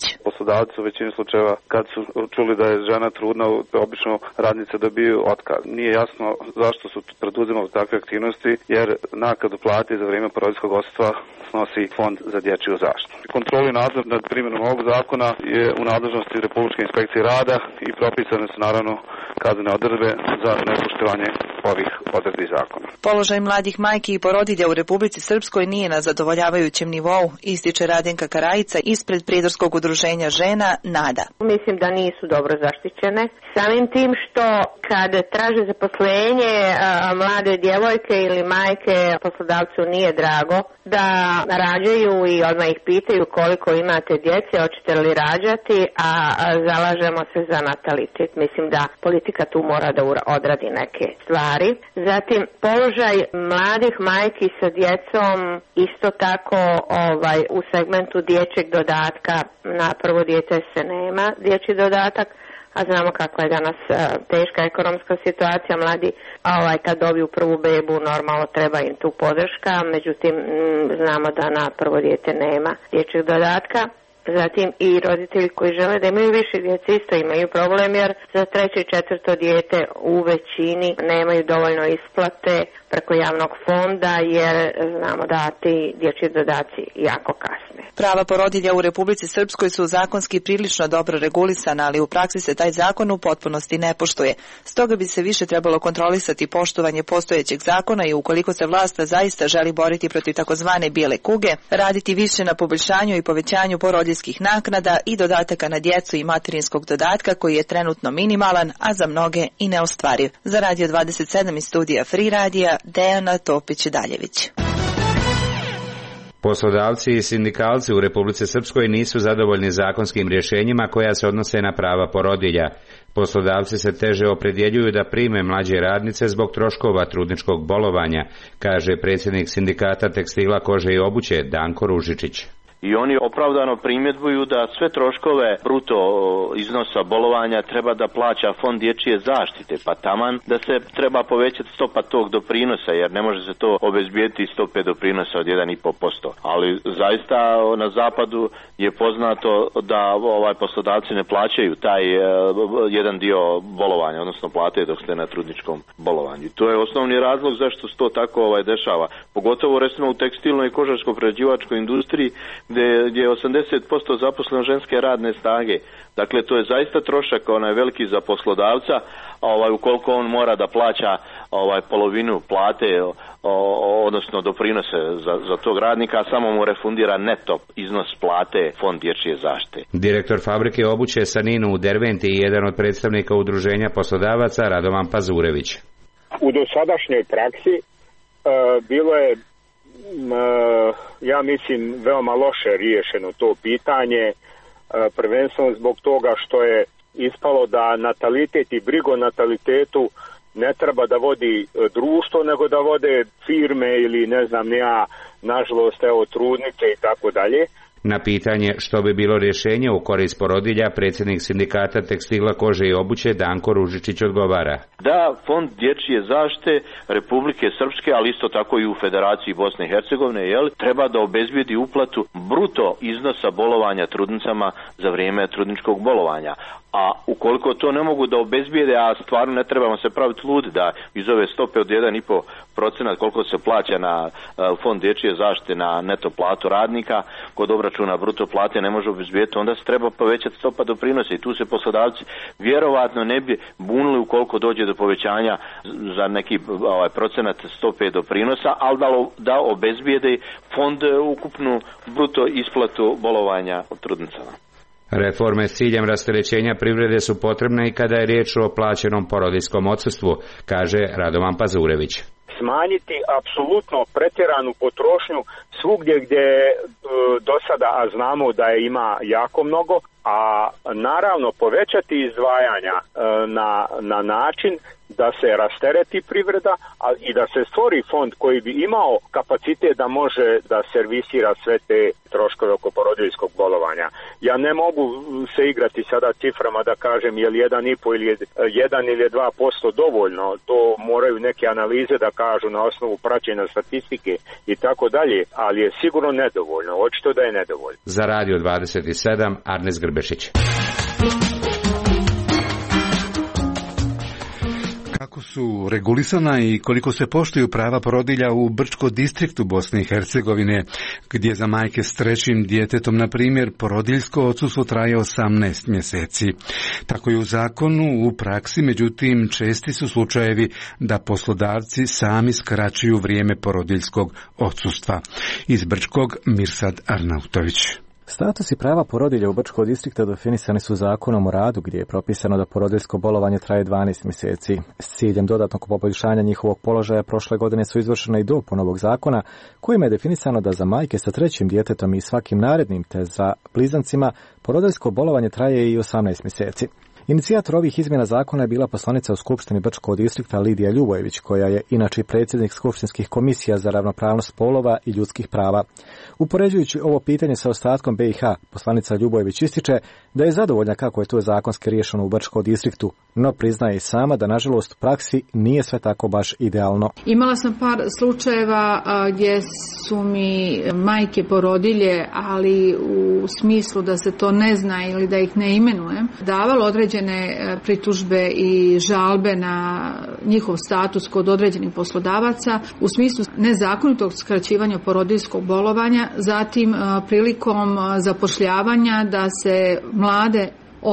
poslodavci u većini slučajeva kad su čuli da je žena trudna, obično radnice dobiju otkaz. Nije jasno zašto su preduzimali takve aktivnosti, jer naknadu plate za vrijeme porodiljskog odsustva snosi Fond za dječju zaštitu. Kontrolu i nadzor nad primjenom ovog zakona je u nadležnosti Republičke inspekcije rada i propisane su naravno kaznene odredbe za nepoštovanje ovih odredbi zakona. Položaj mladih majki i porodilja u Republici Srpskoj nije na zadovoljavajućem nivou, ističe Radenka Karajica ispred Prijedorskog udruženja žena NADA. Mislim da nisu dobro zaštićene. Samim tim što kad traže zaposlenje mlade djevojke ili majke, poslodavcu nije drago da rađaju i odmah ih pitaju koliko imate djece, hoćete li rađati, a zalažemo se za natalitet. Mislim da politika tu mora da odradi neke stvari. Zatim, položaj mladih majki sa djecom isto tako u segmentu dječjeg dodatka. Na prvo dijete se nema dječji dodatak, a znamo kakva je danas teška ekonomska situacija. Mladi kad dobiju prvu bebu normalno treba im tu podrška, međutim znamo da na prvo dijete nema dječjeg dodatka. Zatim i roditelji koji žele da imaju više djece isto imaju problem, jer za treće i četvrto dijete u većini nemaju dovoljno isplate preko javnog fonda, jer znamo da ti dječji dodaci jako kasne. Prava porodilja u Republici Srpskoj su zakonski prilično dobro regulisana, ali u praksi se taj zakon u potpunosti ne poštuje. Stoga bi se više trebalo kontrolisati poštovanje postojećeg zakona i ukoliko se vlast zaista želi boriti protiv takozvane bijele kuge, raditi više na poboljšanju i povećanju porodiljskih naknada i dodataka na djecu i materinskog dodatka koji je trenutno minimalan, a za mnoge i neostvariv. Za Radio 27 iz studija Free Radija, Dejana Topić-Daljević. Poslodavci i sindikalci u Republici Srpskoj nisu zadovoljni zakonskim rješenjima koja se odnose na prava porodilja. Poslodavci se teže opredjeljuju da prime mlađe radnice zbog troškova trudničkog bolovanja, kaže predsjednik sindikata tekstila, kože i obuće Danko Ružičić. I oni opravdano primjedbuju da sve troškove bruto iznosa bolovanja treba da plaća Fond dječje zaštite, pa taman da se treba povećati stopa tog doprinosa, jer ne može se to obezbijediti stope doprinosa od 1,5%. Ali zaista na zapadu je poznato da poslodavci ne plaćaju taj jedan dio bolovanja, odnosno plate dok ste na trudničkom bolovanju. To je osnovni razlog zašto se to tako dešava. Pogotovo recimo u tekstilnoj i kožarsko-prerađivačkoj industriji, gdje je 80% zaposleno ženske radne snage. Dakle, to je zaista trošak veliki za poslodavca, ukoliko on mora da plaća polovinu plate, odnosno doprinose za tog radnika, a samo mu refundira neto iznos plate Fond dječje zaštite. Direktor fabrike obuće Saninu u Derventi i jedan od predstavnika udruženja poslodavaca Radovan Pazurević. U dosadašnjoj praksi bilo je ja mislim veoma loše riješeno to pitanje, prvenstveno zbog toga što je ispalo da natalitet i brigo o natalitetu ne treba da vodi društvo, nego da vode firme ili ne znam ja, nažalost trudnice i tako dalje. Na pitanje što bi bilo rješenje u korist porodilja, predsjednik sindikata tekstila, kože i obuće Danko Ružičić odgovara. Da, Fond dječje zaštite Republike Srpske, ali isto tako i u Federaciji Bosne i Hercegovine, treba da obezbijedi uplatu bruto iznosa bolovanja trudnicama za vrijeme trudničkog bolovanja. A ukoliko to ne mogu da obezbijede, a stvarno ne trebamo se praviti ludi da iz ove stope od 1,5% koliko se plaća na Fond dječje zaštite na neto platu radnika, kod obračuna bruto plate ne može obezbijeti, onda se treba povećati stopa doprinosa i tu se poslodavci vjerovatno ne bi bunili ukoliko dođe do povećanja za neki procenat stope doprinosa, ali da obezbijede fond ukupnu bruto isplatu bolovanja od trudnicama. Reforme s ciljem rasterećenja privrede su potrebne i kada je riječ o plaćenom porodiljskom odsustvu, kaže Radovan Pazurević. Smanjiti apsolutno pretjeranu potrošnju svugdje gdje do sada, a znamo da je ima jako mnogo, a naravno povećati izdvajanja na način da se rastereti privreda i da se stvori fond koji bi imao kapacitet da može da servisira sve te troškove oko porodiljskog bolovanja. Ja ne mogu se igrati sada ciframa da kažem je li 1,5 ili 1 ili 2% dovoljno. To moraju neke analize da kažu na osnovu praćenja statistike i tako dalje, ali je sigurno nedovoljno. Očito da je nedovoljno. Za Radio 27 Arnes Grbešić. Kako su regulisana i koliko se poštuju prava porodilja u Brčko distriktu Bosne i Hercegovine, gdje za majke s trećim djetetom, na primjer, porodiljsko odsustvo traje 18 mjeseci. Tako je u zakonu, u praksi, međutim, česti su slučajevi da poslodavci sami skraćuju vrijeme porodiljskog odsustva. Iz Brčkog, Mirsad Arnautović. Status i prava porodilja u Brčkog distrikta definisani su Zakonom o radu, gdje je propisano da porodiljsko bolovanje traje 12 mjeseci. S ciljem dodatnog poboljšanja njihovog položaja prošle godine su izvršena i dopuna ovog zakona, kojima je definisano da za majke sa trećim djetetom i svakim narednim te za blizancima porodiljsko bolovanje traje i 18 mjeseci. Inicijator ovih izmjena zakona je bila poslanica u Skupštini Brčkog distrikta Lidija Ljubojević, koja je inače predsjednik skupštinskih komisija za ravnopravnost spolova i ljudskih prava. Upoređujući ovo pitanje sa ostatkom BiH, poslanica Ljubojević ističe da je zadovoljna kako je to zakonski riješeno u Brčkom distriktu, no priznaje i sama da nažalost u praksi nije sve tako baš idealno. Imala sam par slučajeva gdje su mi majke porodilje, ali u smislu da se to ne zna ili da ih ne imenujem, davalo određene pritužbe i žalbe na njihov status kod određenih poslodavaca u smislu nezakonitog skraćivanja porodiljskog bolovanja, zatim prilikom zapošljavanja da se mlade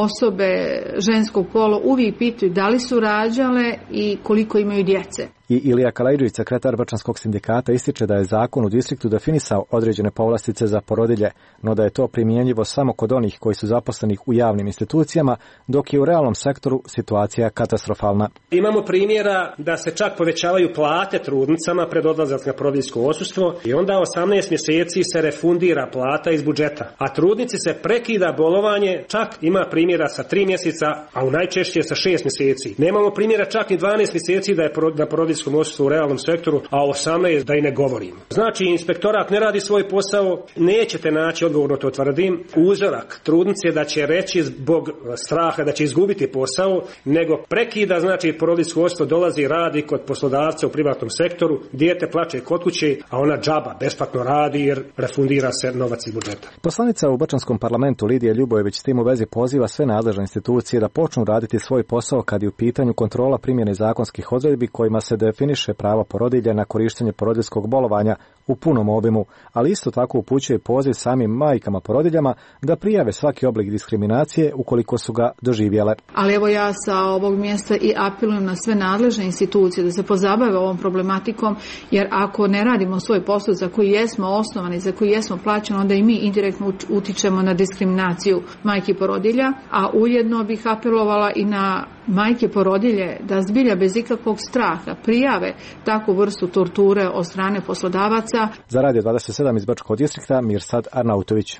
osobe ženskog pola uvijek pitaju da li su rađale i koliko imaju djece. I Ilija Kalajđević, sekretar Brčanskog sindikata, ističe da je zakon u distriktu definisao određene povlastice za porodilje, no da je to primjenjivo samo kod onih koji su zaposleni u javnim institucijama, dok je u realnom sektoru situacija katastrofalna. Imamo primjera da se čak povećavaju plate trudnicama pred odlazak na porodiljsko odsustvo i onda 18 mjeseci se refundira plata iz budžeta, a trudnici se prekida bolovanje, čak ima primjera sa 3 mjeseca, a u najčešće sa 6 mjeseci. Nemamo primjera čak ni 12 mjeseci da je na porodiljskom odsustvo u realnom sektoru, a 18 da i ne govorim. Znači, inspektorat ne radi svoj posao, nećete naći, odgovorno to tvrdim, uzorak trudnice da će reći zbog straha da će izgubiti posao, nego prekida, znači porodiljsko odsustvo, dolazi, radi kod poslodavca u privatnom sektoru, dijete plače kod kuće, a ona džaba besplatno radi jer refundira se novac iz budžeta. Poslanica u Brčanskom parlamentu Lidija Ljubojević s tim u vezi poziva sve nadležne institucije da počnu raditi svoj posao kad je u pitanju kontrola primjene zakonskih odredbi kojima se definiše pravo porodilja na korištenje porodiljskog bolovanja u punom obimu, ali isto tako upućuje poziv samim majkama porodiljama da prijave svaki oblik diskriminacije ukoliko su ga doživjele. Ali evo ja sa ovog mjesta i apelujem na sve nadležne institucije da se pozabave ovom problematikom, jer ako ne radimo svoj posao za koji jesmo osnovani, za koji jesmo plaćeni, onda i mi indirektno utičemo na diskriminaciju majki porodilja, a ujedno bih apelovala i na majke porodilje da zbilja bez ikakvog straha prijave takvu vrstu torture od strane poslodavaca. Za Radio 27 iz Brčkog distrikta, Mirsad Arnautović.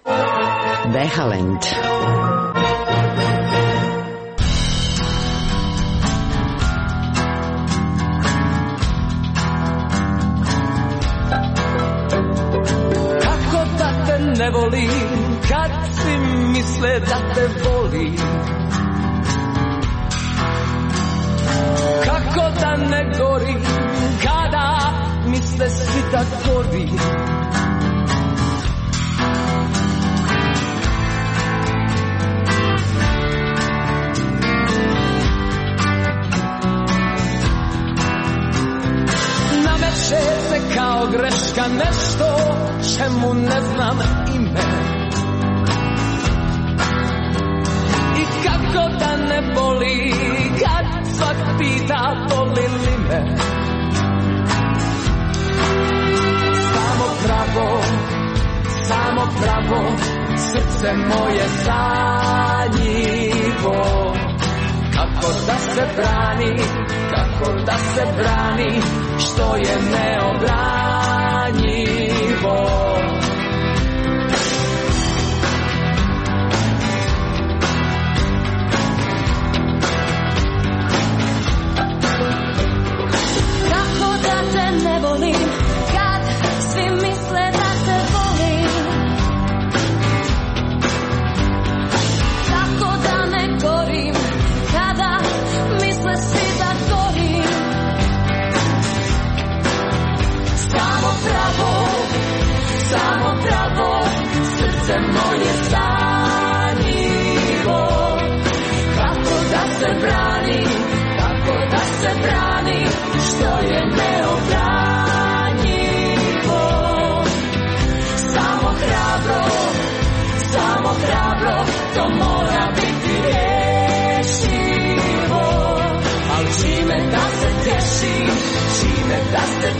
Behalend. Kako da te ne volim, kad si misle da te volim. Kako da ne gorim, kada misle svi da gorim. Nameće se kao greška nešto čemu ne znam ime. I kako da ne boli, kad svak pita voli li me. Samo pravo, srce moje sanjivo. Kako da se brani, što je neobranjivo.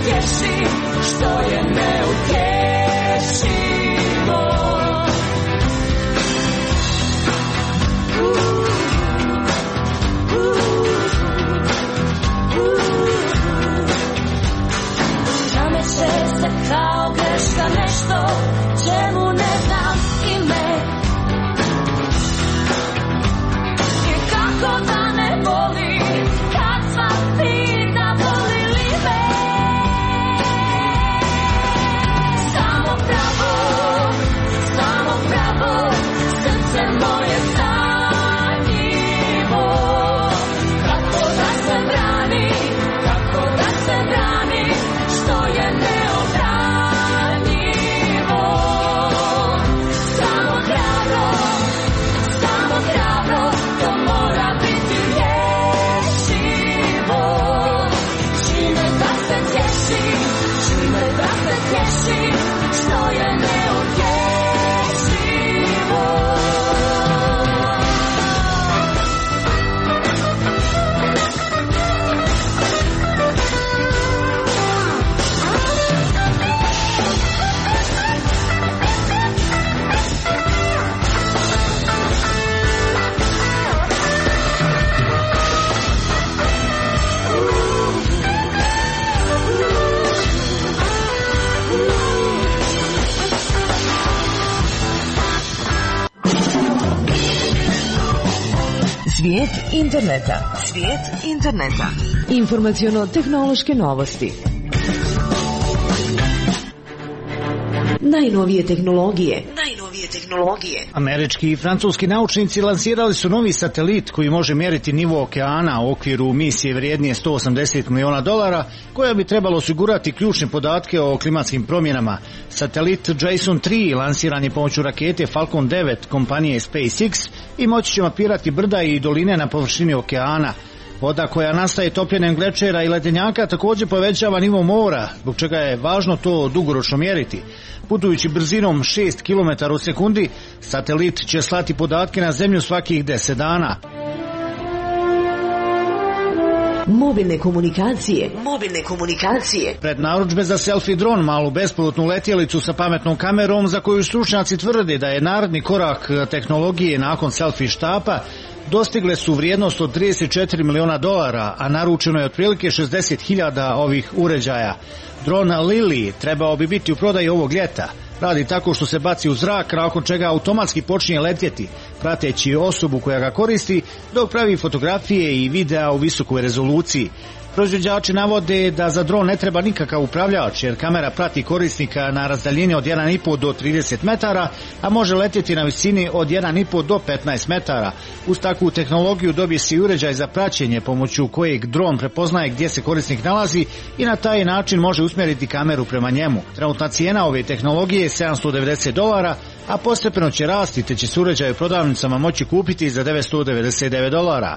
tješi, što je neutješivo. Nameće se kao greška nešto čemu ne znam ime. I kako da ne boli kad sva pita boli li me. Samo pravo, srce moje sanjivo. Kako da se brani, što je neobranjivo. Samo hrabro, to mora biti rješivo. Čime da se tješi, što je neodješivo. Svijet interneta. Informaciono-tehnološke novosti. Najnovije tehnologije. Američki i francuski naučnici lansirali su novi satelit koji može mjeriti nivo okeana u okviru misije vrijednije $180 miliona, koja bi trebalo osigurati ključne podatke o klimatskim promjenama. Satelit Jason 3 lansiran je pomoću rakete Falcon 9 kompanije SpaceX i moći će mapirati brda i doline na površini okeana. Voda koja nastaje topljenjem glečera i ledenjaka također povećava nivo mora, zbog čega je važno to dugoročno mjeriti. Putujući brzinom 6 km u sekundi, satelit će slati podatke na zemlju svakih 10 dana. Mobilne komunikacije. Pred narudžbe za selfie dron, malu bespilotnu letjelicu sa pametnom kamerom za koju stručnjaci tvrde da je naredni korak tehnologije nakon selfie štapa, dostigle su vrijednost od $34 miliona, a naručeno je otprilike 60.000 ovih uređaja. Dron Lily trebao bi biti u prodaji ovog ljeta. Radi tako što se baci u zrak, nakon čega automatski počinje letjeti, prateći osobu koja ga koristi, dok pravi fotografije i videa u visokoj rezoluciji. Proizvođači navode da za dron ne treba nikakav upravljač, jer kamera prati korisnika na razdaljini od 1,5 do 30 metara, a može letjeti na visini od 1,5 do 15 metara. Uz takvu tehnologiju dobije se i uređaj za praćenje, pomoću kojeg dron prepoznaje gdje se korisnik nalazi i na taj način može usmjeriti kameru prema njemu. Trenutna cijena ove tehnologije je $790, a postepeno će rasti, te će se uređaj u prodavnicama moći kupiti za $999.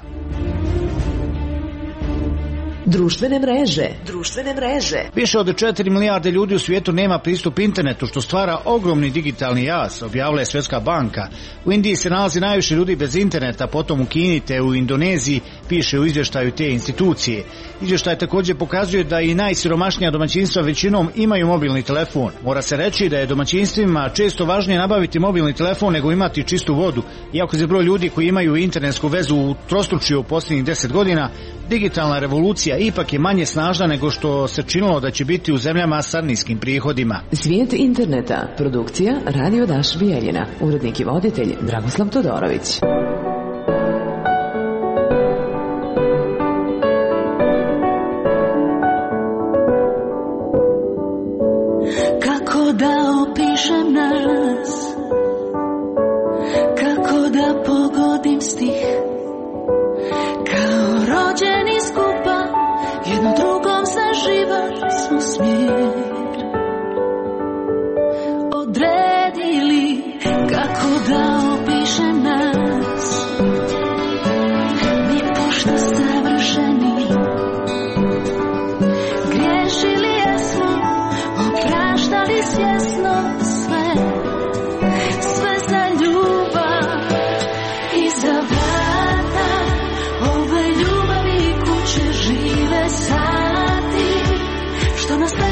Društvene mreže. Više od 4 milijarde ljudi u svijetu nema pristup internetu, što stvara ogromni digitalni jaz, objavila je Svjetska banka. U Indiji se nalazi najviše ljudi bez interneta, potom u Kini te u Indoneziji, piše u izvještaju te institucije. Izvještaj također pokazuje da i najsiromašnija domaćinstva većinom imaju mobilni telefon. Mora se reći da je domaćinstvima često važnije nabaviti mobilni telefon nego imati čistu vodu. Iako se broj ljudi koji imaju internetsku vezu utrostručio u posljednjih 10 godina, digitalna revolucija ipak je manje snažna nego što se činilo da će biti u zemljama sa niskim prihodima. Svijet interneta. Produkcija Radio Daš Bijeljina. Urednik i voditelj Dragoslav Todorović. Kako da opišem nas, kako da pogodim stih, kao rođeni skupa, jedno drugom za život smo smjer odredili. Kako da opišem nas, mi pošto savršeni, griješili jesmo, opraštali svjesno sve za ljubav i za vrata ove ljubavi kuće žive sati, što nas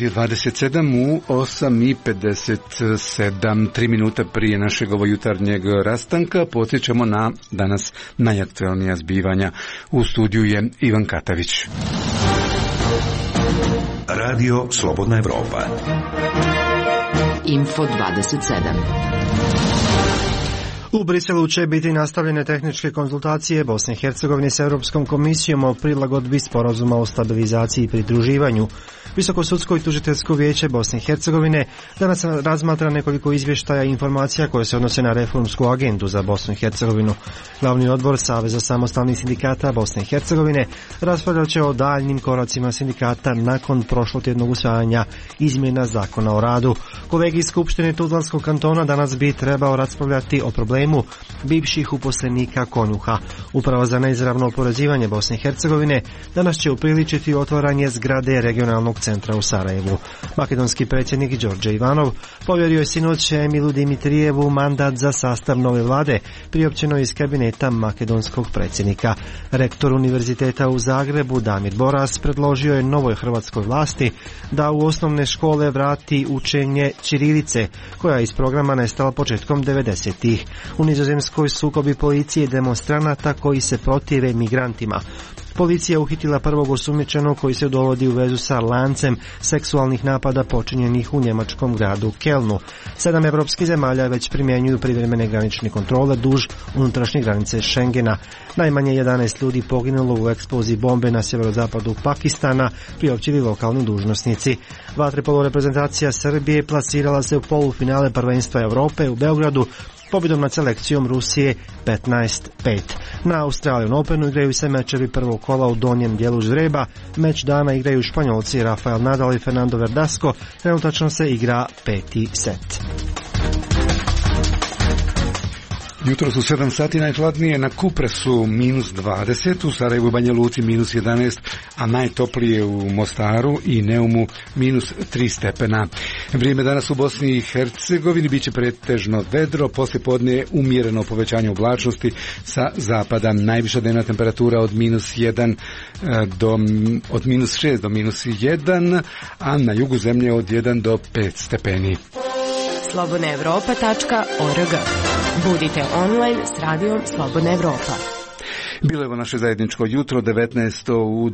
Radio 27 u 8:57, 3 minuta prije našeg jutarnjeg rastanka. Podsjećamo na danas najaktualnija zbivanja. U studiju je Ivan Katavić. Radio Slobodna Evropa. Info 27. U Briselu će biti nastavljene tehničke konzultacije Bosne i Hercegovine s Europskom komisijom o prilagodbi sporazuma o stabilizaciji i pridruživanju. Visoko sudsko i tužiteljsko vijeće Bosne i Hercegovine danas razmatra nekoliko izvještaja i informacija koje se odnose na reformsku agendu za Bosnu i Hercegovinu. Glavni odbor Saveza samostalnih sindikata Bosne i Hercegovine raspravljat će o daljnim koracima sindikata nakon prošlotjednog usvajanja izmjena zakona o radu. Kolegi iz Skupštine Tuzlanskog kantona danas bi trebao raspravljati o problemu bivših uposlenika konjuha. Uprava za neizravno oporezivanje Bosne i Hercegovine danas će upriličiti otvaranje zgrade regionalnog centra u Sarajevu. Makedonski predsjednik Đorđe Ivanov povjerio je sinoć Emilu Dimitrijevu mandat za sastav nove vlade, priopćeno iz kabineta makedonskog predsjednika. Rektor Univerziteta u Zagrebu Damir Boras predložio je novoj hrvatskoj vlasti da u osnovne škole vrati učenje ćirilice, koja je iz programa nestala početkom 90-ih. U Nizozemskoj sukobi policije i demonstranata koji se protive migrantima. Policija uhitila prvog osumnjičenog koji se dovodi u vezu sa lancem seksualnih napada počinjenih u njemačkom gradu Kelnu. 7 evropskih zemalja već primjenjuju privremene granične kontrole duž unutrašnje granice Schengena. Najmanje 11 ljudi poginulo u eksploziji bombe na sjeverozapadu Pakistana, priopćili lokalni dužnosnici. Vaterpolo reprezentacija Srbije plasirala se u polufinale prvenstva Europe u Beogradu pobjedom nad selekcijom Rusije 15-5. Na Australian Openu igraju se mečevi prvog kola u donjem dijelu žreba. Meč dana igraju Španjolci Rafael Nadal i Fernando Verdasco. Trenutačno se igra 5. set. Jutro su 7 sati, najhladnije na Kupresu -20, u Sarajevu i Banja Luci -11, a najtoplije u Mostaru i Neumu -3 stepena. Vrijeme danas u Bosni i Hercegovini biće pretežno vedro, poslijepodne umjereno povećanje oblačnosti sa zapada. Najviša dnevna temperatura od -6 do -1, a na jugu zemlje od 1 do 5 stepeni. slobodnaevropa.org. Budite online s radijom Slobodna Evropa. Bilo je ovo naše zajedničko jutro, 19. u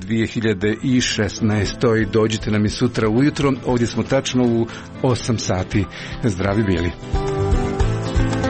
2016. Dođite nam i sutra ujutro, ovdje smo tačno u 8 sati. Zdravi bili.